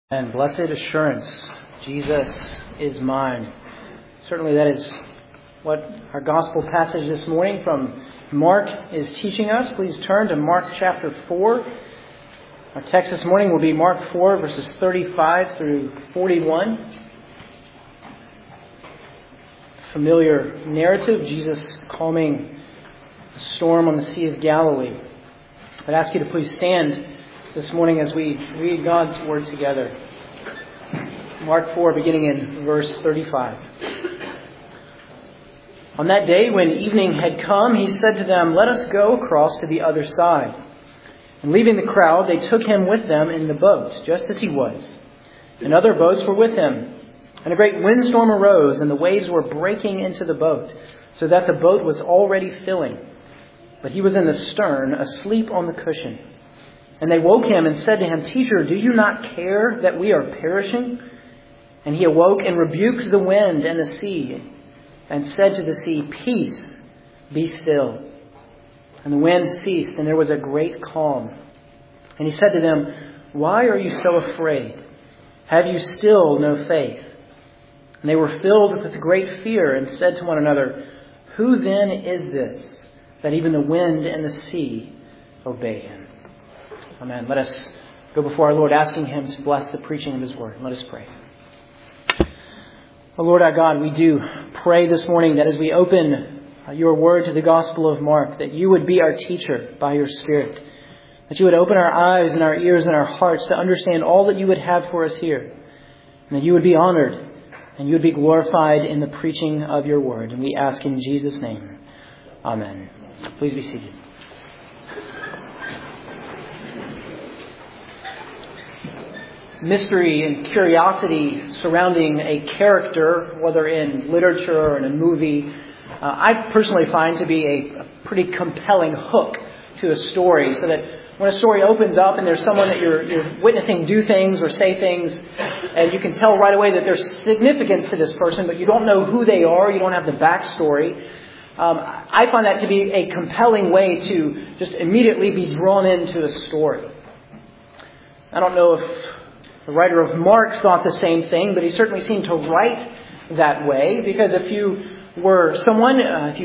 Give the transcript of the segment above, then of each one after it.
And blessed assurance, Jesus is mine. Certainly that is what our gospel passage this morning from Mark is teaching us. Please turn to Mark chapter 4. Our text this morning will be Mark 4 verses 35 through 41. Familiar narrative, Jesus calming the storm on the Sea of Galilee. I'd ask you to please stand this morning as we read God's Word together. Mark 4, beginning in verse 35. On that day, when evening had come, he said to them, "Let us go across to the other side." And leaving the crowd, they took him with them in the boat, just as he was. And other boats were with him. And a great windstorm arose, and the waves were breaking into the boat, so that the boat was already filling. But he was in the stern, asleep on the cushion. And they woke him and said to him, "Teacher, do you not care that we are perishing?" And he awoke and rebuked the wind and the sea, and said to the sea, "Peace, be still." And the wind ceased, and there was a great calm. And he said to them, "Why are you so afraid? Have you still no faith?" And they were filled with great fear, and said to one another, "Who then is this, that even the wind and the sea obey him?" Amen. Let us go before our Lord, asking him to bless the preaching of his word. Let us pray. Oh Lord our God, we do pray this morning that as we open your word to the Gospel of Mark, that you would be our teacher by your Spirit, that you would open our eyes and our ears and our hearts to understand all that you would have for us here, and that you would be honored and you would be glorified in the preaching of your word. And we ask in Jesus' name. Amen. Please be seated. Mystery and curiosity surrounding a character, whether in literature or in a movie, I personally find to be a pretty compelling hook to a story, so that when a story opens up and there's someone that you're witnessing do things or say things, and you can tell right away that there's significance to this person, but you don't know who they are, you don't have the backstory. I find that to be a compelling way to just immediately be drawn into a story. I don't know if the writer of Mark thought the same thing, but he certainly seemed to write that way, because if you are someone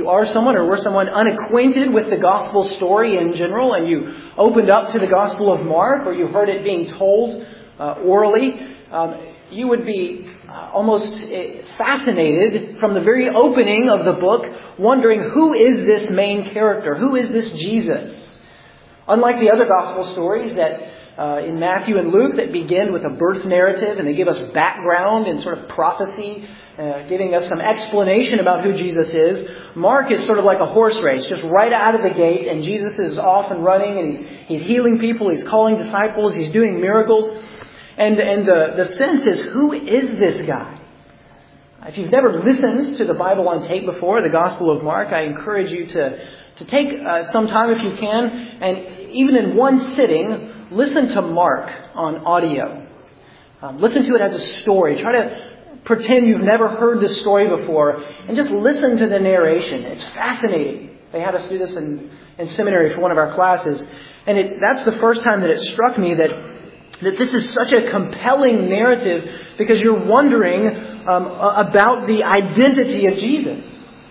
unacquainted with the gospel story in general, and you opened up to the Gospel of Mark, or you heard it being told orally, you would be almost fascinated from the very opening of the book, wondering, who is this main character? Who is this Jesus? Unlike the other gospel stories that in Matthew and Luke that begin with a birth narrative, and they give us background and sort of prophecy, giving us some explanation about who Jesus is, Mark is sort of like a horse race, just right out of the gate, and Jesus is off and running, and he's healing people, he's calling disciples, he's doing miracles. And the sense is, who is this guy? If you've never listened to the Bible on tape before, the Gospel of Mark, I encourage you to take some time, if you can, and even in one sitting, listen to Mark on audio. Listen to it as a story. Try to pretend you've never heard this story before, and just listen to the narration. It's fascinating. They had us do this in seminary for one of our classes. And that's the first time that it struck me that this is such a compelling narrative, because you're wondering about the identity of Jesus.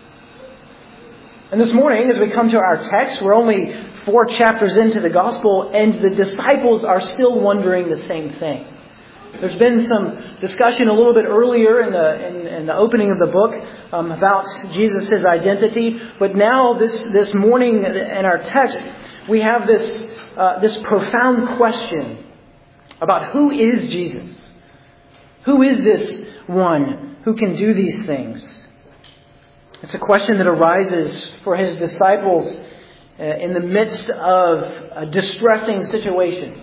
And this morning, as we come to our text, we're only 4 chapters into the gospel, and the disciples are still wondering the same thing. There's been some discussion a little bit earlier in the opening of the book about Jesus' identity, but now this morning in our text we have this profound question about who is Jesus? Who is this one who can do these things? It's a question that arises for his disciples in the midst of a distressing situation.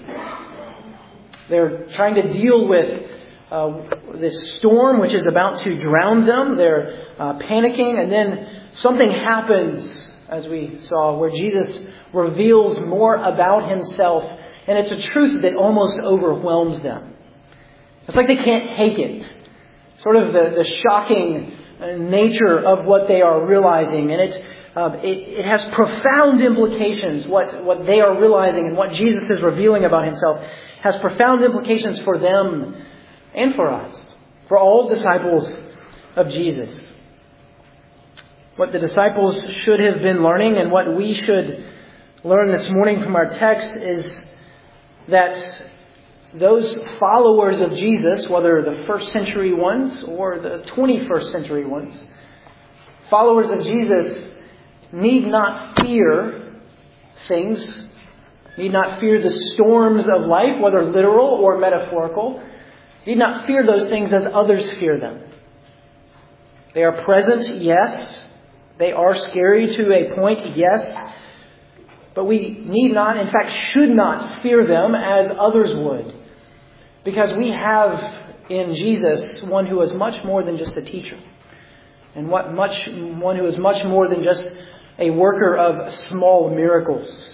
They're trying to deal with this storm which is about to drown them. They're panicking, and then something happens, as we saw, where Jesus reveals more about himself, and it's a truth that almost overwhelms them. It's like they can't take it. Sort of the shocking nature of what they are realizing, and it has profound implications, what they are realizing and what Jesus is revealing about himself. has profound implications for them and for us, for all disciples of Jesus. What the disciples should have been learning and what we should learn this morning from our text is that those followers of Jesus, whether the first century ones or the 21st century ones, followers of Jesus need not fear things, need not fear the storms of life, whether literal or metaphorical, need not fear those things as others fear them. They are present, yes. They are scary to a point, yes. But we need not, in fact, should not fear them as others would. Because we have in Jesus one who is much more than just a teacher. And one who is much more than just a worker of small miracles.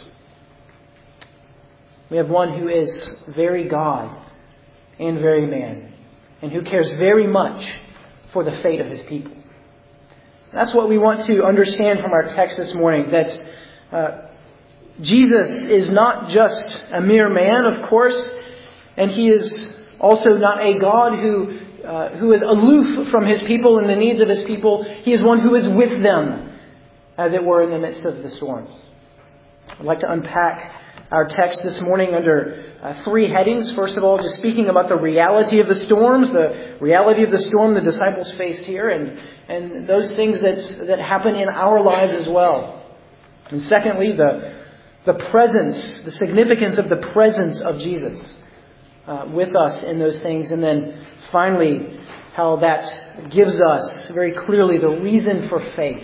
We have one who is very God and very man. And who cares very much for the fate of his people. That's what we want to understand from our text this morning. That Jesus is not just a mere man, of course. And he is also not a God who is aloof from his people and the needs of his people. He is one who is with them, as it were, in the midst of the storms. I'd like to unpack our text this morning under three headings. First of all, just speaking about the reality of the storms, the reality of the storm the disciples faced here, and those things that happen in our lives as well. And secondly, the presence, the significance of the presence of Jesus with us in those things. And then finally, how that gives us very clearly the reason for faith.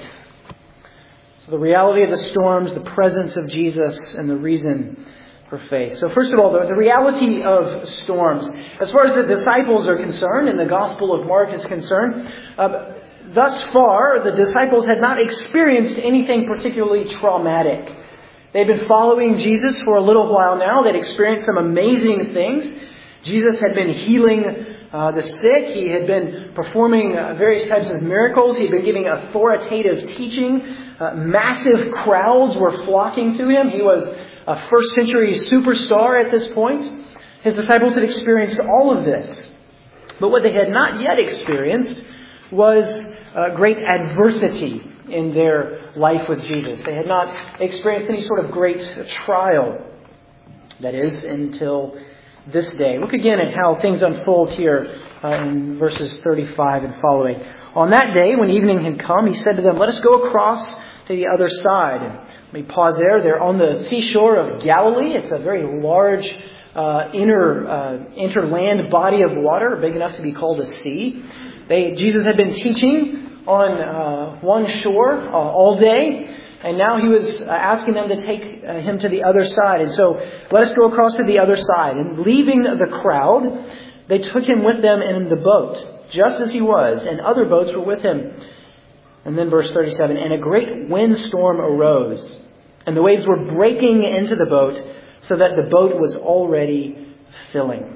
So the reality of the storms, the presence of Jesus, and the reason for faith. So first of all, the reality of storms. As far as the disciples are concerned, and the Gospel of Mark is concerned, thus far, the disciples had not experienced anything particularly traumatic. They'd been following Jesus for a little while now. They'd experienced some amazing things. Jesus had been healing the sick. He had been performing various types of miracles. He'd been giving authoritative teaching. Massive crowds were flocking to him. He was a first century superstar at this point. His disciples had experienced all of this. But what they had not yet experienced was great adversity in their life with Jesus. They had not experienced any sort of great trial. That is, until this day. Look again at how things unfold here in verses 35 and following. On that day, when evening had come, he said to them, "Let us go across to the other side." And let me pause there. They're on the seashore of Galilee. It's a very large interland body of water, big enough to be called a sea. Jesus had been teaching on one shore all day, and now he was asking them to take him to the other side. And so, let us go across to the other side. And leaving the crowd, they took him with them in the boat, just as he was, and other boats were with him. And then verse 37, and a great windstorm arose, and the waves were breaking into the boat, so that the boat was already filling.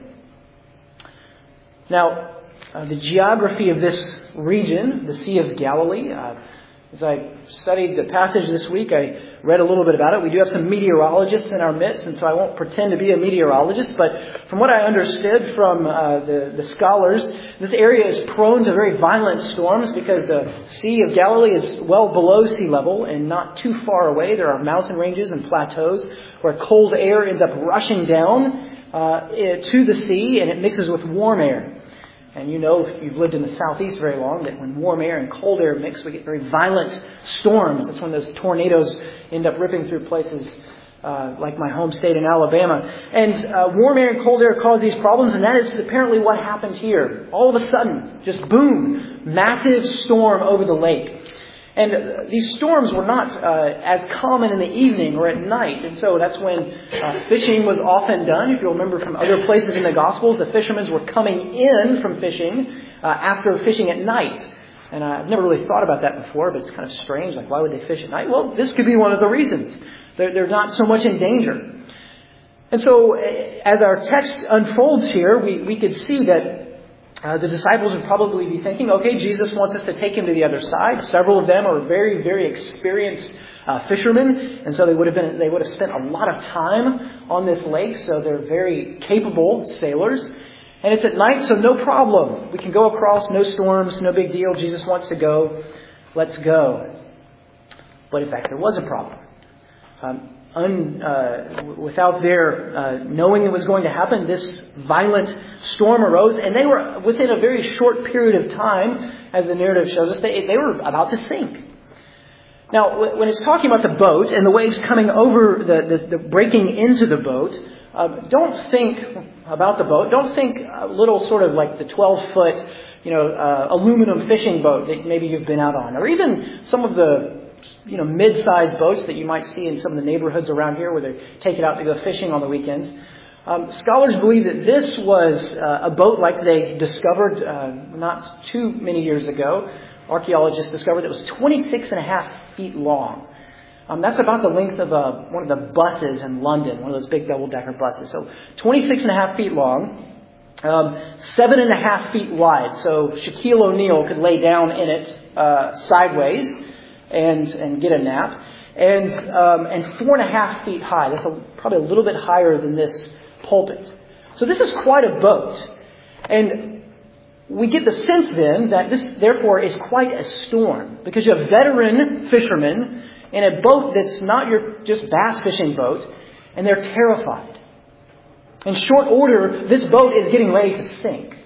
Now, the geography of this region, the Sea of Galilee, as I studied the passage this week, I read a little bit about it. We do have some meteorologists in our midst, and so I won't pretend to be a meteorologist, but from what I understood from the scholars, this area is prone to very violent storms because the Sea of Galilee is well below sea level and not too far away. There are mountain ranges and plateaus where cold air ends up rushing down to the sea, and it mixes with warm air. And you know, if you've lived in the southeast very long, that when warm air and cold air mix, we get very violent storms. That's when those tornadoes end up ripping through places like my home state in Alabama. And warm air and cold air cause these problems, and that is apparently what happened here. All of a sudden, just boom, massive storm over the lake. And these storms were not as common in the evening or at night. And so that's when fishing was often done. If you'll remember from other places in the Gospels, the fishermen were coming in from fishing after fishing at night. And I've never really thought about that before, but it's kind of strange. Like, why would they fish at night? Well, this could be one of the reasons. They're not so much in danger. And so as our text unfolds here, we could see that The disciples would probably be thinking, okay, Jesus wants us to take him to the other side. Several of them are very, very experienced fishermen, and so they would have spent a lot of time on this lake, so they're very capable sailors. And it's at night, so no problem. We can go across, no storms, no big deal. Jesus wants to go. Let's go. But in fact, there was a problem. Without their knowing it was going to happen, this violent storm arose, and they were, within a very short period of time, as the narrative shows us, they were about to sink. Now, when it's talking about the boat and the waves coming over, the breaking into the boat, don't think about the boat. Don't think a little sort of like the 12-foot, aluminum fishing boat that maybe you've been out on, or even some of the mid-sized boats that you might see in some of the neighborhoods around here where they take it out to go fishing on the weekends. Scholars believe that this was a boat like they discovered not too many years ago. Archaeologists discovered that it was 26 and a half feet long. That's about the length of one of the buses in London, one of those big double-decker buses. So 26 and a half feet long, 7.5 feet wide. So Shaquille O'Neal could lay down in it sideways and get a nap. And 4.5 feet high. That's probably a little bit higher than this pulpit. So this is quite a boat. And we get the sense then that this, therefore, is quite a storm. Because you have veteran fishermen in a boat that's not your just bass fishing boat. And they're terrified. In short order, this boat is getting ready to sink.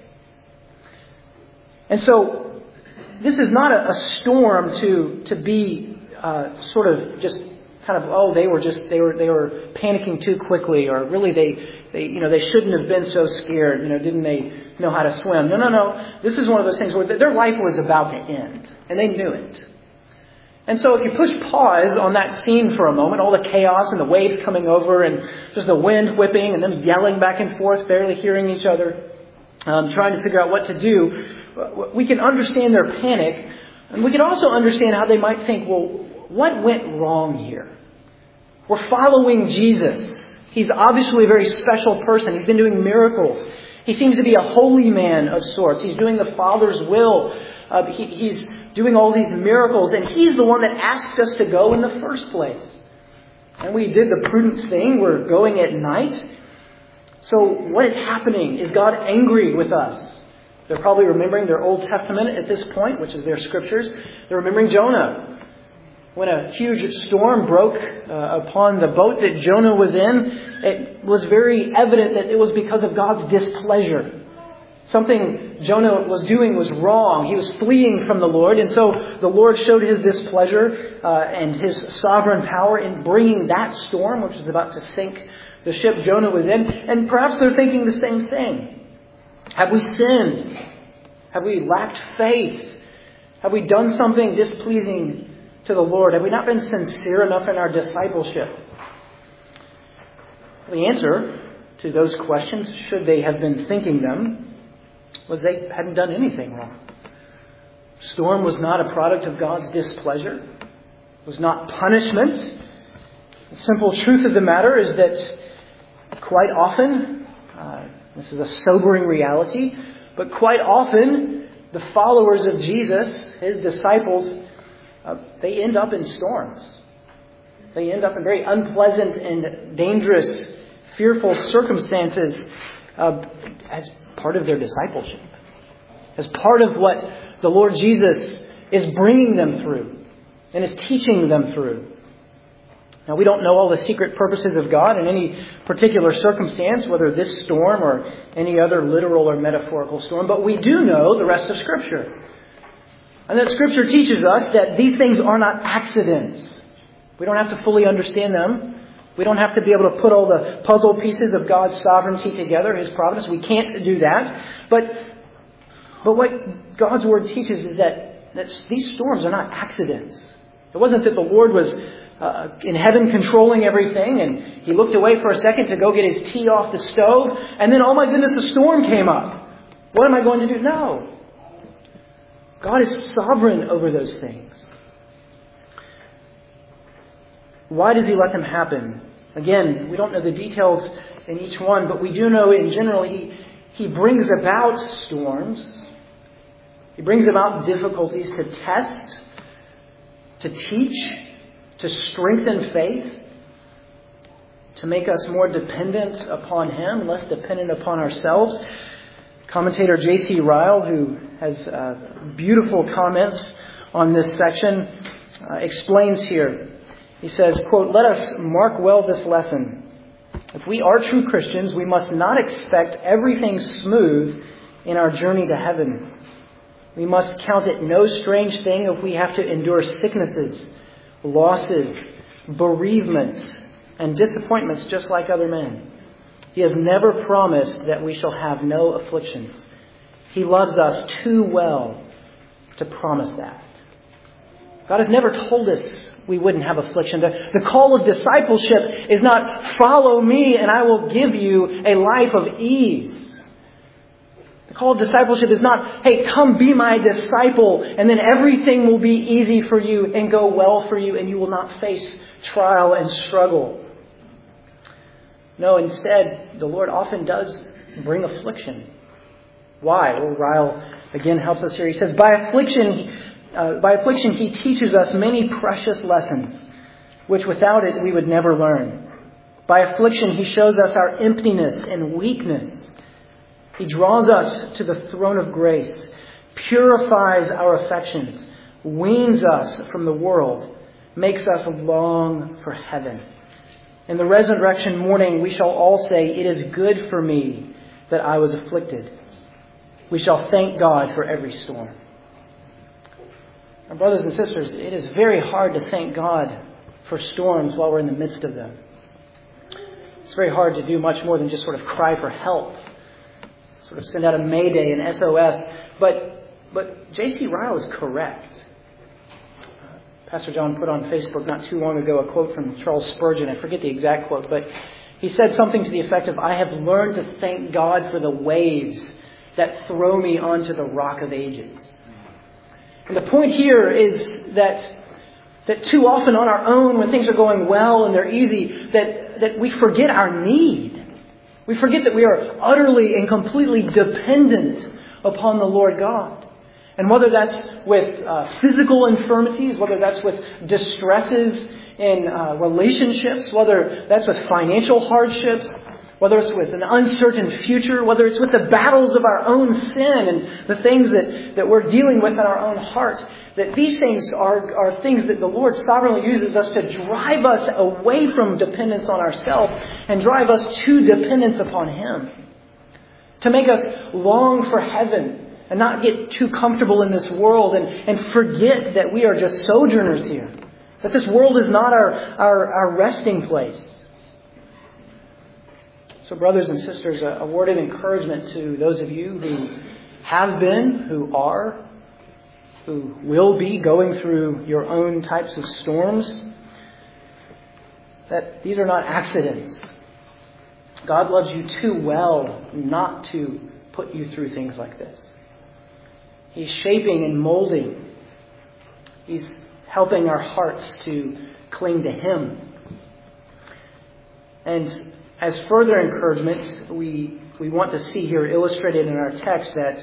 And so this is not a storm to be sort of just kind of, they were panicking too quickly, or really they shouldn't have been so scared. Didn't they know how to swim? No. This is one of those things where their life was about to end, and they knew it. And so if you push pause on that scene for a moment, all the chaos and the waves coming over and just the wind whipping and them yelling back and forth, barely hearing each other, trying to figure out what to do, we can understand their panic, and we can also understand how they might think, well, what went wrong here? We're following Jesus. He's obviously a very special person. He's been doing miracles. He seems to be a holy man of sorts. He's doing the Father's will. He's doing all these miracles, and He's the one that asked us to go in the first place. And we did the prudent thing. We're going at night. So what is happening? Is God angry with us? They're probably remembering their Old Testament at this point, which is their scriptures. They're remembering Jonah. When a huge storm broke upon the boat that Jonah was in, it was very evident that it was because of God's displeasure. Something Jonah was doing was wrong. He was fleeing from the Lord. And so the Lord showed His displeasure and His sovereign power in bringing that storm, which was about to sink the ship Jonah was in. And perhaps they're thinking the same thing. Have we sinned? Have we lacked faith? Have we done something displeasing to the Lord? Have we not been sincere enough in our discipleship? The answer to those questions, should they have been thinking them, was they hadn't done anything wrong. Storm was not a product of God's displeasure. It was not punishment. The simple truth of the matter is that quite often, this is a sobering reality, but quite often the followers of Jesus, His disciples, they end up in storms. They end up in very unpleasant and dangerous, fearful circumstances as part of their discipleship. As part of what the Lord Jesus is bringing them through and is teaching them through. Now, we don't know all the secret purposes of God in any particular circumstance, whether this storm or any other literal or metaphorical storm, but we do know the rest of Scripture. And that Scripture teaches us that these things are not accidents. We don't have to fully understand them. We don't have to be able to put all the puzzle pieces of God's sovereignty together, His providence. We can't do that. But what God's Word teaches is that these storms are not accidents. It wasn't that the Lord was in heaven controlling everything, and He looked away for a second to go get His tea off the stove, and then, oh my goodness, a storm came up. What am I going to do? No. God is sovereign over those things. Why does He let them happen? Again, we don't know the details in each one, but we do know in general He He brings about storms. He brings about difficulties to test, to teach, to strengthen faith, to make us more dependent upon Him, less dependent upon ourselves. Commentator J.C. Ryle, who has beautiful comments on this section, explains here. He says, quote, "Let us mark well this lesson. If we are true Christians, we must not expect everything smooth in our journey to heaven. We must count it no strange thing if we have to endure sicknesses, losses, bereavements, and disappointments just like other men. He has never promised that we shall have no afflictions. He loves us too well to promise that." God has never told us we wouldn't have affliction. The call of discipleship is not follow me and I will give you a life of ease. The call of discipleship is not, hey, come be my disciple and then everything will be easy for you and go well for you and you will not face trial and struggle. No, instead, the Lord often does bring affliction. Why? Well, Ryle again helps us here. He says, By affliction He teaches us many precious lessons, which without it we would never learn. By affliction He shows us our emptiness and weakness. He draws us to the throne of grace, purifies our affections, weans us from the world, makes us long for heaven. In the resurrection morning, we shall all say, "It is good for me that I was afflicted." We shall thank God for every storm. Our brothers and sisters, it is very hard to thank God for storms while we're in the midst of them. It's very hard to do much more than just sort of cry for help, sort of send out a mayday, an SOS. But J.C. Ryle is correct. Pastor John put on Facebook not too long ago a quote from Charles Spurgeon. I forget the exact quote, but he said something to the effect of, "I have learned to thank God for the waves that throw me onto the rock of ages." And the point here is that too often on our own, when things are going well and they're easy, that we forget our need. We forget that we are utterly and completely dependent upon the Lord God. And whether that's with physical infirmities, whether that's with distresses in relationships, whether that's with financial hardships, whether it's with an uncertain future, whether it's with the battles of our own sin and the things that we're dealing with in our own heart, that these things are things that the Lord sovereignly uses us to drive us away from dependence on ourselves and drive us to dependence upon Him. To make us long for heaven and not get too comfortable in this world and forget that we are just sojourners here. That this world is not our resting place. So brothers and sisters, a word of encouragement to those of you who have been, who are, who will be going through your own types of storms, that these are not accidents. God loves you too well not to put you through things like this. He's shaping and molding. He's helping our hearts to cling to Him. And as further encouragement, we want to see here illustrated in our text that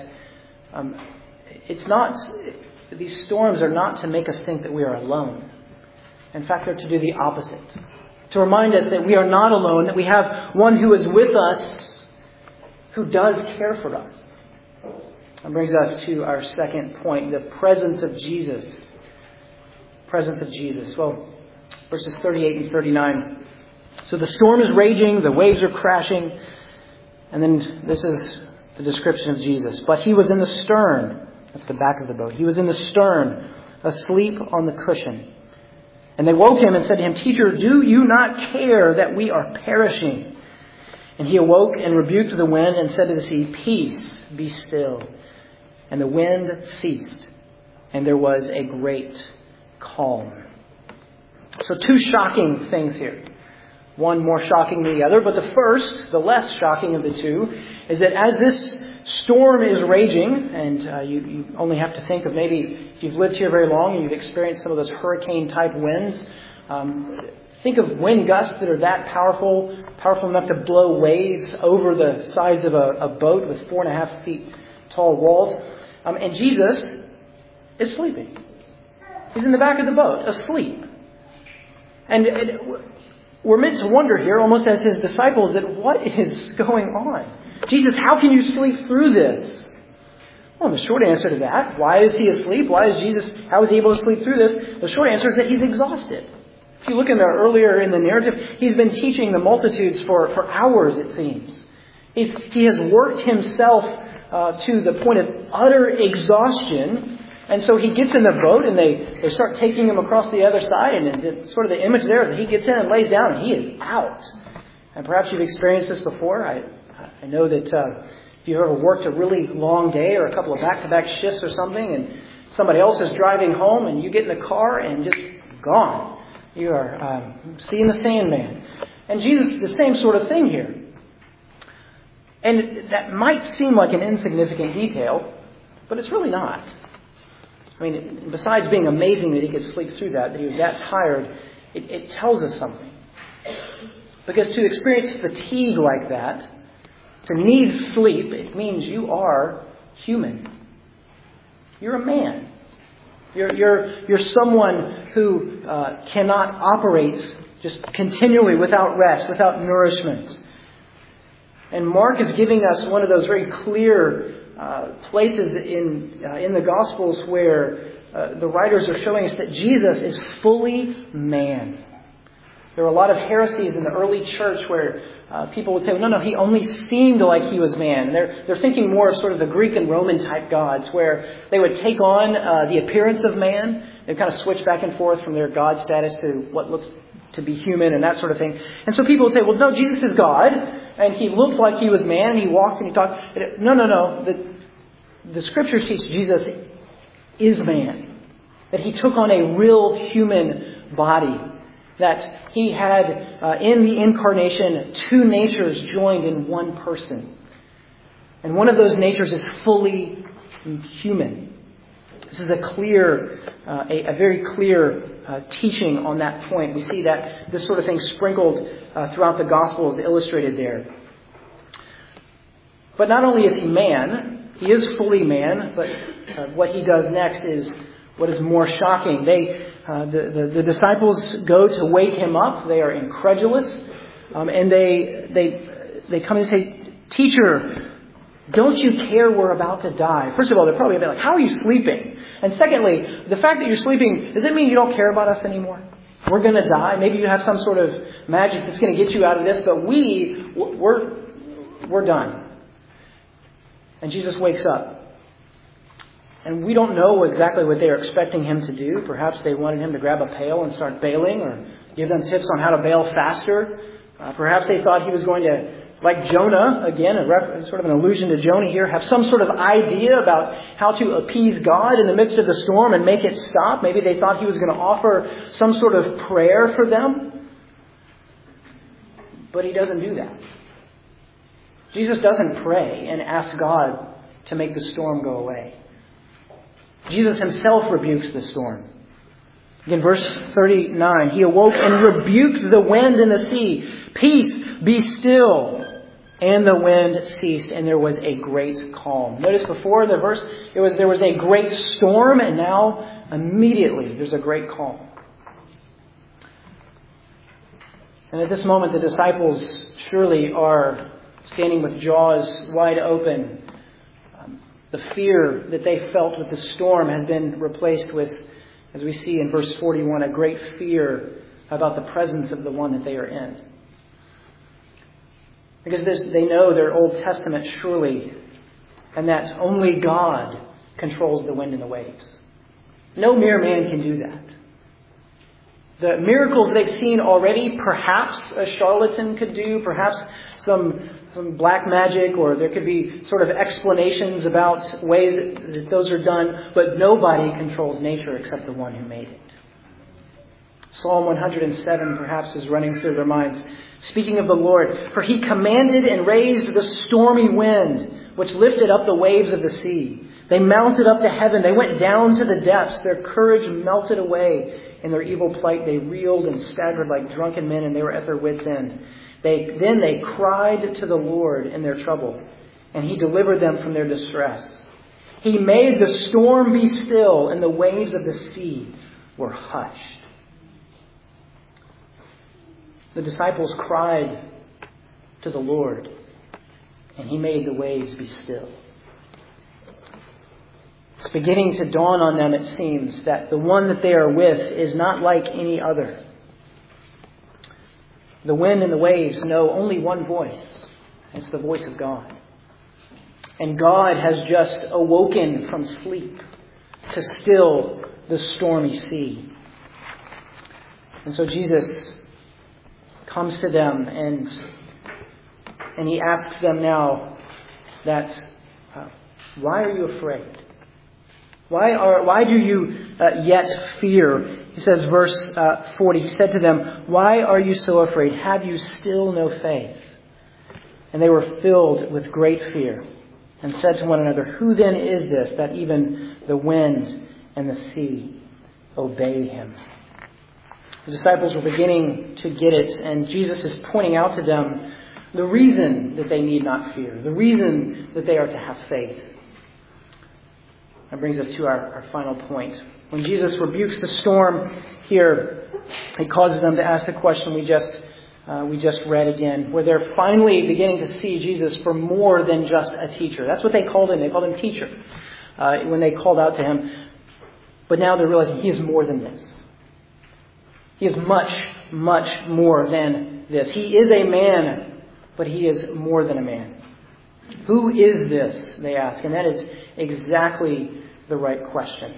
these storms are not to make us think that we are alone. In fact, they're to do the opposite. To remind us that we are not alone, that we have one who is with us, who does care for us. That brings us to our second point, the presence of Jesus. Presence of Jesus. Well, verses 38 and 39. So the storm is raging, the waves are crashing, and then this is the description of Jesus. But He was in the stern. That's the back of the boat. He was in the stern, asleep on the cushion. And they woke Him and said to Him, "Teacher, do you not care that we are perishing?" And He awoke and rebuked the wind and said to the sea, "Peace, be still." And the wind ceased, and there was a great calm. So two shocking things here. One more shocking than the other, but the first, the less shocking of the two, is that as this storm is raging, and you only have to think of maybe if you've lived here very long and you've experienced some of those hurricane-type winds, Think of wind gusts that are that powerful enough to blow waves over the sides of a boat with 4.5 feet tall walls. And Jesus is sleeping. He's in the back of the boat, asleep. And we're meant to wonder here, almost as his disciples, that what is going on? Jesus, how can you sleep through this? Well, the short answer to that, why is he asleep? How is he able to sleep through this? The short answer is that he's exhausted. If you look in there earlier in the narrative, he's been teaching the multitudes for hours, it seems. He has worked himself to the point of utter exhaustion. And so he gets in the boat and they start taking him across the other side. And sort of the image there is that he gets in and lays down and he is out. And perhaps you've experienced this before. I know that if you've ever worked a really long day or a couple of back-to-back shifts or something and somebody else is driving home and you get in the car and just gone. You are seeing the Sandman. And Jesus, the same sort of thing here. And that might seem like an insignificant detail, but it's really not. I mean, besides being amazing that he could sleep through that he was that tired, it tells us something. Because to experience fatigue like that, to need sleep, it means you are human. You're a man. You're someone who cannot operate just continually without rest, without nourishment. And Mark is giving us one of those very clear places in the Gospels where the writers are showing us that Jesus is fully man. There were a lot of heresies in the early church where people would say, well, no, he only seemed like he was man. They're thinking more of sort of the Greek and Roman type gods where they would take on the appearance of man. They'd kind of switch back and forth from their God status to what looks to be human and that sort of thing. And so people would say, well, no, Jesus is God. And he looked like he was man. And he walked and he talked. No. The Scriptures teach Jesus is man. That he took on a real human body. That he had, in the incarnation, two natures joined in one person. And one of those natures is fully human. This is a very clear teaching on that point. We see that this sort of thing sprinkled throughout the Gospels illustrated there. But not only is he man, he is fully man, but what he does next is what is more shocking. The disciples go to wake him up. They are incredulous. And they come and say, Teacher, don't you care we're about to die? First of all, they're probably a bit like, how are you sleeping? And secondly, the fact that you're sleeping, does it mean you don't care about us anymore? We're going to die. Maybe you have some sort of magic that's going to get you out of this, but we're done. And Jesus wakes up. And we don't know exactly what they are expecting him to do. Perhaps they wanted him to grab a pail and start bailing or give them tips on how to bail faster. Perhaps they thought he was going to, like Jonah, again, sort of an allusion to Jonah here, have some sort of idea about how to appease God in the midst of the storm and make it stop. Maybe they thought he was going to offer some sort of prayer for them. But he doesn't do that. Jesus doesn't pray and ask God to make the storm go away. Jesus himself rebukes the storm. In verse 39, he awoke and rebuked the wind and the sea. Peace, be still. And the wind ceased, and there was a great calm. Notice before in the verse, there was a great storm, and now immediately there's a great calm. And at this moment, the disciples surely are standing with jaws wide open. The fear that they felt with the storm has been replaced with, as we see in verse 41, a great fear about the presence of the one that they are in. Because they know their Old Testament surely, and that only God controls the wind and the waves. No mere man can do that. The miracles they've seen already, perhaps a charlatan could do, perhaps some black magic, or there could be sort of explanations about ways that those are done, but nobody controls nature except the one who made it. Psalm 107 perhaps is running through their minds. Speaking of the Lord, for he commanded and raised the stormy wind, which lifted up the waves of the sea. They mounted up to heaven. They went down to the depths. Their courage melted away in their evil plight, they reeled and staggered like drunken men, and they were at their wits' end. Then they cried to the Lord in their trouble, and He delivered them from their distress. He made the storm be still, and the waves of the sea were hushed. The disciples cried to the Lord, and He made the waves be still. It's beginning to dawn on them, it seems, that the one that they are with is not like any other. The wind and the waves know only one voice. It's the voice of God. And God has just awoken from sleep to still the stormy sea. And so Jesus comes to them and He asks them now that, why are you afraid? Why do you yet fear? He says, verse 40, He said to them, why are you so afraid? Have you still no faith? And they were filled with great fear and said to one another, who then is this that even the wind and the sea obey Him? The disciples were beginning to get it, and Jesus is pointing out to them the reason that they need not fear, the reason that they are to have faith. That brings us to our final point. When Jesus rebukes the storm here, He causes them to ask the question we just read again, where they're finally beginning to see Jesus for more than just a teacher. That's what they called Him. They called Him teacher when they called out to Him. But now they're realizing He is more than this. He is much, much more than this. He is a man, but He is more than a man. Who is this, they ask, and that is exactly the right question.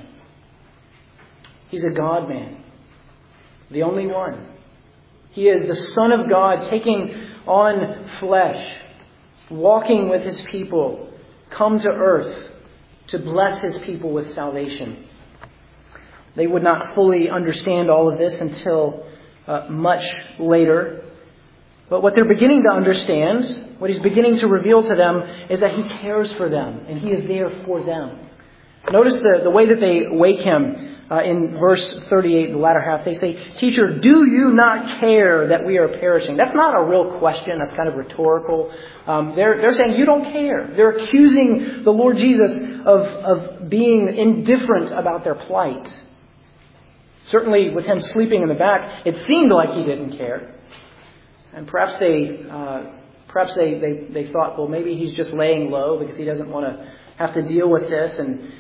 He's a God-man, the only one. He is the Son of God taking on flesh, walking with His people, come to earth to bless His people with salvation. They would not fully understand all of this until much later. But what they're beginning to understand, what He's beginning to reveal to them, is that He cares for them and He is there for them. Notice the way that they wake Him in verse 38, the latter half. They say, Teacher, do you not care that we are perishing? That's not a real question. That's kind of rhetorical. They're saying you don't care. They're accusing the Lord Jesus of being indifferent about their plight. Certainly with Him sleeping in the back, it seemed like He didn't care. And perhaps they thought, well, maybe He's just laying low because He doesn't want to have to deal with this, and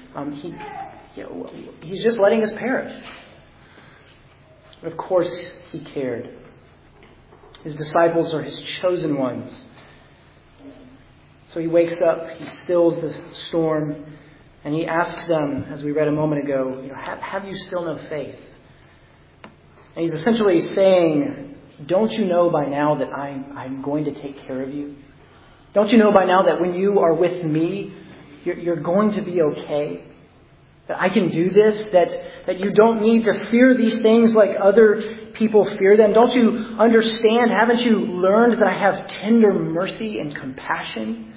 He's just letting us perish. But of course He cared. His disciples are His chosen ones. So He wakes up, He stills the storm, and He asks them, as we read a moment ago, have you still no faith? And He's essentially saying, don't you know by now that I'm going to take care of you? Don't you know by now that when you are with me, you're going to be okay? That I can do this? That you don't need to fear these things like other people fear them? Don't you understand? Haven't you learned that I have tender mercy and compassion?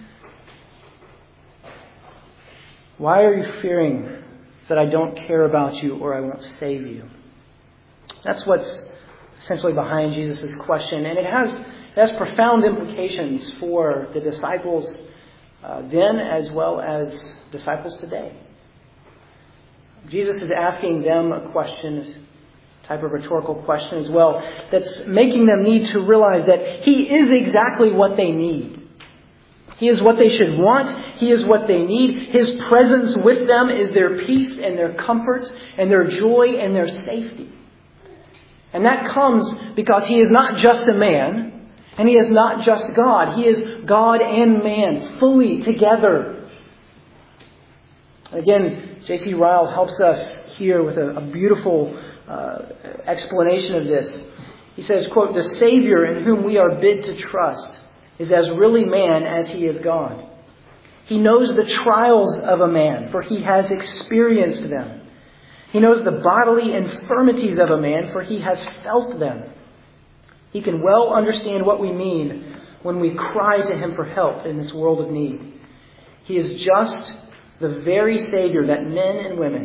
Why are you fearing that I don't care about you or I won't save you? That's what's essentially behind Jesus' question. And it has profound implications for the disciples then as well as disciples today. Jesus is asking them a question, a type of rhetorical question as well, that's making them need to realize that He is exactly what they need. He is what they should want. He is what they need. His presence with them is their peace and their comfort and their joy and their safety. And that comes because He is not just a man, and He is not just God. He is God and man, fully together. Again, J.C. Ryle helps us here with a beautiful explanation of this. He says, quote, "The Savior in whom we are bid to trust is as really man as He is God. He knows the trials of a man, for He has experienced them. He knows the bodily infirmities of a man, for He has felt them. He can well understand what we mean when we cry to Him for help in this world of need. He is just the very Savior that men and women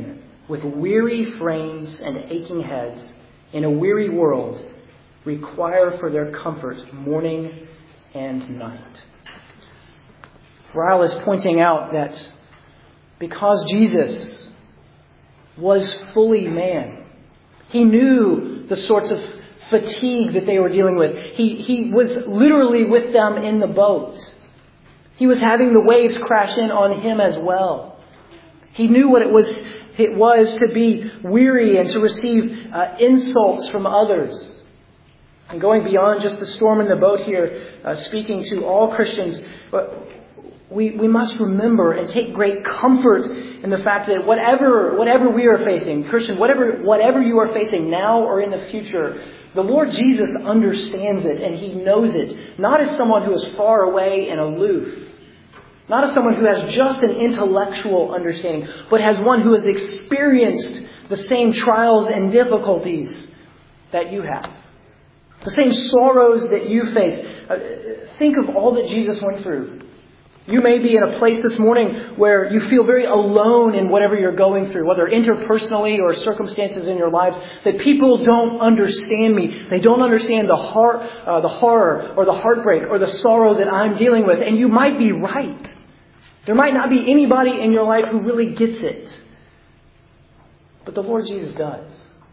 with weary frames and aching heads in a weary world require for their comfort morning and night. Ryle is pointing out that because Jesus was fully man, he knew the sorts of fatigue that they were dealing with. He was literally with them in the boat. He was having the waves crash in on him as well. He knew what it was to be weary and to receive insults from others. And going beyond just the storm in the boat here, speaking to all Christians, we must remember and take great comfort in the fact that whatever we are facing, Christian, whatever you are facing now or in the future, the Lord Jesus understands it and He knows it. Not as someone who is far away and aloof. Not as someone who has just an intellectual understanding, but as one who has experienced the same trials and difficulties that you have. The same sorrows that you face. Think of all that Jesus went through. You may be in a place this morning where you feel very alone in whatever you're going through, whether interpersonally or circumstances in your lives, that people don't understand me. They don't understand the horror or the heartbreak or the sorrow that I'm dealing with. And you might be right. There might not be anybody in your life who really gets it. But the Lord Jesus does.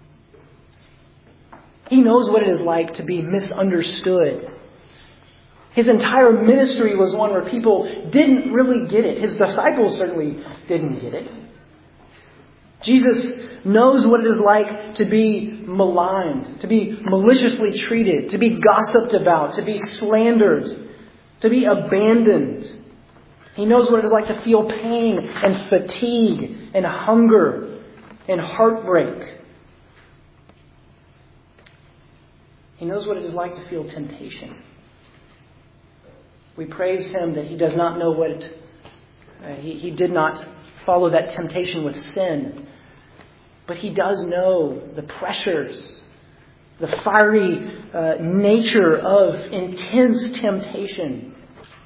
He knows what it is like to be misunderstood. His entire ministry was one where people didn't really get it. His disciples certainly didn't get it. Jesus knows what it is like to be maligned, to be maliciously treated, to be gossiped about, to be slandered, to be abandoned. He knows what it is like to feel pain and fatigue and hunger and heartbreak. He knows what it is like to feel temptation. We praise Him that He does not know He did not follow that temptation with sin. But He does know the pressures, the fiery nature of intense temptation.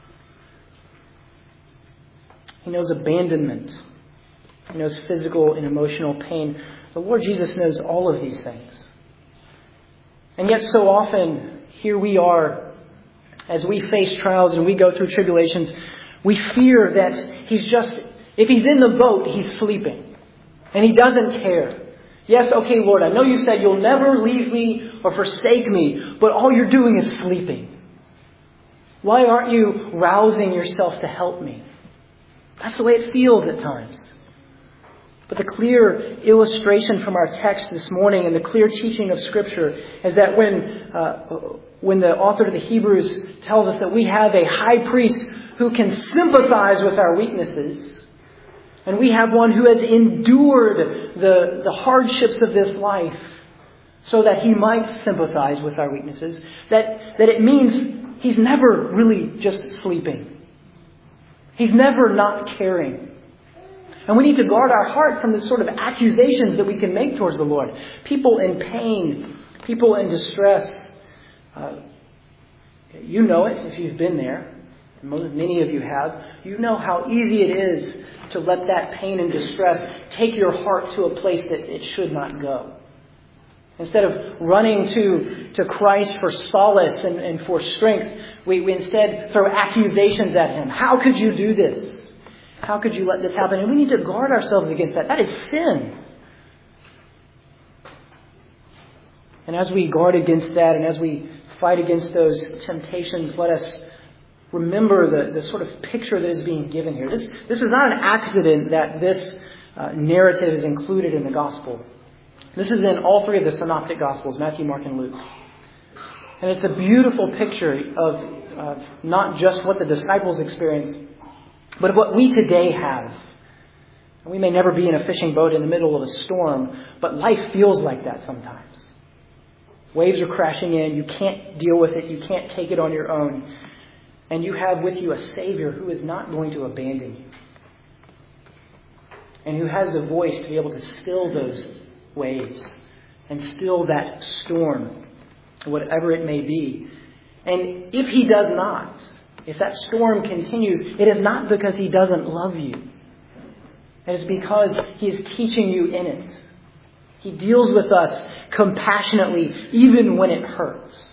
He knows abandonment. He knows physical and emotional pain. The Lord Jesus knows all of these things. And yet so often, here we are, as we face trials and we go through tribulations, we fear that if He's in the boat, He's sleeping. And He doesn't care. Yes, okay, Lord, I know you said you'll never leave me or forsake me, but all you're doing is sleeping. Why aren't you rousing yourself to help me? That's the way it feels at times. But the clear illustration from our text this morning and the clear teaching of Scripture is that when the author of the Hebrews tells us that we have a high priest who can sympathize with our weaknesses, and we have one who has endured the hardships of this life so that He might sympathize with our weaknesses, that it means He's never really just sleeping. He's never not caring. And we need to guard our heart from the sort of accusations that we can make towards the Lord. People in pain, people in distress. You know it if you've been there. Many of you have. You know how easy it is to let that pain and distress take your heart to a place that it should not go. Instead of running to Christ for solace and for strength, we instead throw accusations at Him. How could you do this? How could you let this happen? And we need to guard ourselves against that. That is sin. And as we guard against that and as we fight against those temptations, let us remember the sort of picture that is being given here. This is not an accident that this narrative is included in the gospel. This is in all three of the synoptic gospels, Matthew, Mark, and Luke. And it's a beautiful picture of not just what the disciples experienced, but what we today have. And we may never be in a fishing boat in the middle of a storm, but life feels like that sometimes. Waves are crashing in. You can't deal with it. You can't take it on your own. And you have with you a Savior who is not going to abandon you. And who has the voice to be able to still those waves and still that storm, whatever it may be. And if He does not, if that storm continues, it is not because He doesn't love you. And it's because He is teaching you in it. He deals with us compassionately, even when it hurts.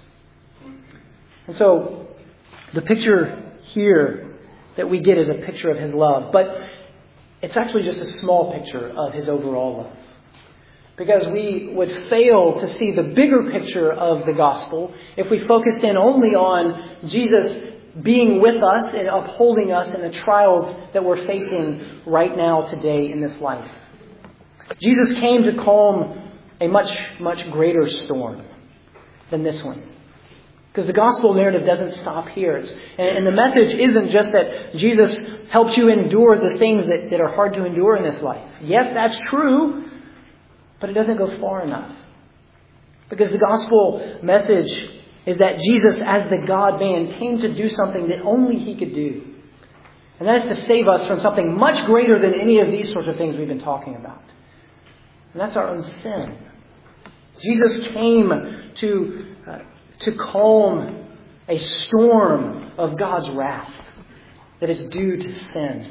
And so, the picture here that we get is a picture of His love. But it's actually just a small picture of His overall love. Because we would fail to see the bigger picture of the gospel if we focused in only on Jesus being with us and upholding us in the trials that we're facing right now today in this life. Jesus came to calm a much, much greater storm than this one. Because the gospel narrative doesn't stop here. And the message isn't just that Jesus helps you endure the things that are hard to endure in this life. Yes, that's true, but it doesn't go far enough. Because the gospel message is that Jesus, as the God-man, came to do something that only He could do. And that is to save us from something much greater than any of these sorts of things we've been talking about. And that's our own sin. Jesus came to calm a storm of God's wrath that is due to sin.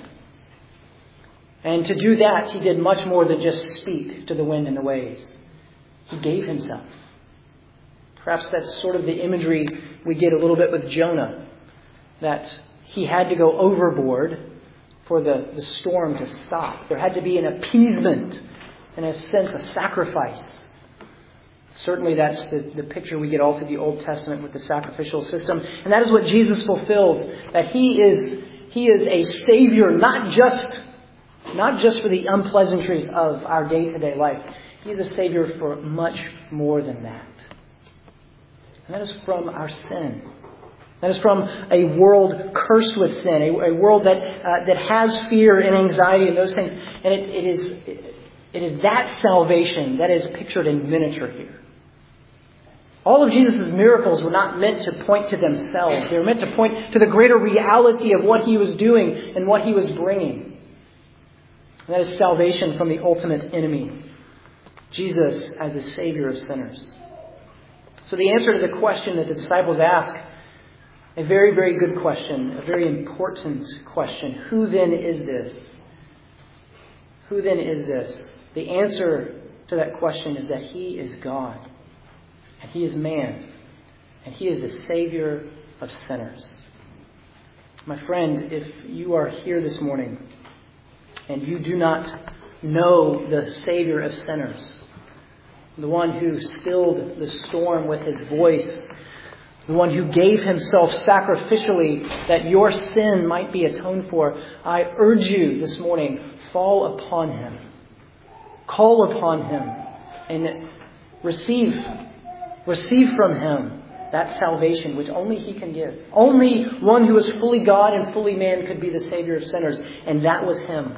And to do that, He did much more than just speak to the wind and the waves. He gave Himself. Perhaps that's sort of the imagery we get a little bit with Jonah. That he had to go overboard for the storm to stop. There had to be an appeasement, in a sense, a sacrifice. Certainly that's the picture we get all through the Old Testament with the sacrificial system. And that is what Jesus fulfills. That He is a Savior, not just for the unpleasantries of our day-to-day life. He is a Savior for much more than that. And that is from our sin. That is from a world cursed with sin, a world that has fear and anxiety and those things. And it is that salvation that is pictured in miniature here. All of Jesus' miracles were not meant to point to themselves. They were meant to point to the greater reality of what He was doing and what He was bringing. And that is salvation from the ultimate enemy, Jesus as a Savior of sinners. So the answer to the question that the disciples ask, a very, very good question, a very important question. Who then is this? Who then is this? The answer to that question is that He is God. And He is man. And He is the Savior of sinners. My friend, if you are here this morning and you do not know the Savior of sinners, the one who stilled the storm with His voice, the one who gave Himself sacrificially that your sin might be atoned for, I urge you this morning, fall upon Him. Call upon Him and receive from Him that salvation which only He can give. Only one who is fully God and fully man could be the Savior of sinners, and that was Him.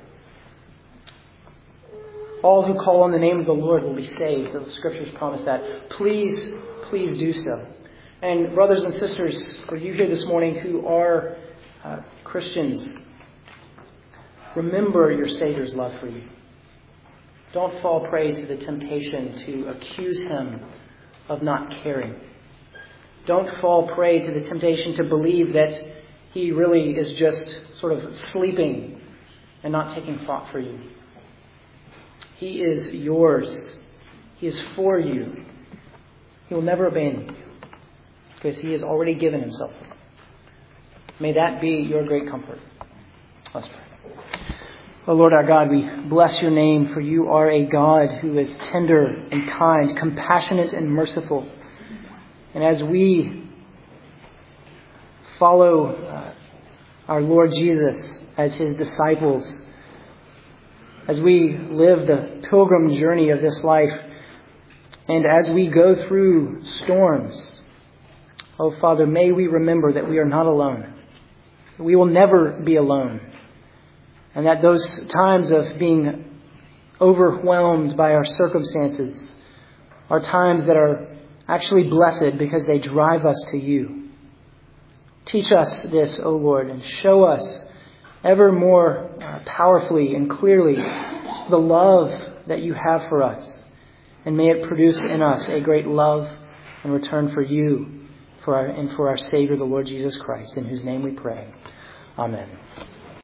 All who call on the name of the Lord will be saved. The Scriptures promise that. Please, please do so. And brothers and sisters, for you here this morning who are Christians, remember your Savior's love for you. Don't fall prey to the temptation to accuse Him of not caring. Don't fall prey to the temptation to believe that He really is just sort of sleeping and not taking thought for you. He is yours. He is for you. He will never abandon you because He has already given Himself. May that be your great comfort. Let's pray. Oh Lord our God, we bless Your name, for You are a God who is tender and kind, compassionate and merciful. And as we follow our Lord Jesus as His disciples, as we live the pilgrim journey of this life, and as we go through storms, oh Father, may we remember that we are not alone. We will never be alone. And that those times of being overwhelmed by our circumstances are times that are actually blessed because they drive us to You. Teach us this, O Lord, and show us ever more powerfully and clearly the love that You have for us. And may it produce in us a great love and return for You, for our Savior, the Lord Jesus Christ, in whose name we pray. Amen.